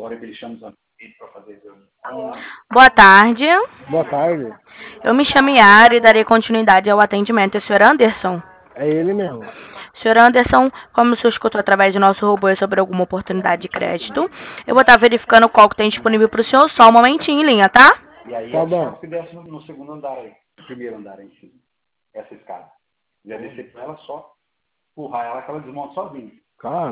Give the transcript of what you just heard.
hora que ele chama os amigos para fazer reunião. Boa tarde. Boa tarde. Eu me chamo Yara e darei continuidade ao atendimento. É o Sr. Anderson? É ele mesmo. Sr. Anderson, como o senhor escutou através do nosso robô sobre alguma oportunidade de crédito, eu vou estar verificando qual que tem disponível para o senhor. Só um momentinho em linha, tá? E aí Tá é bom. só que desce no segundo andar aí, no primeiro andar aí em cima. Essa escada. Se quiser descer com ela, só empurrar ela que ela desmonta sozinha. Calma.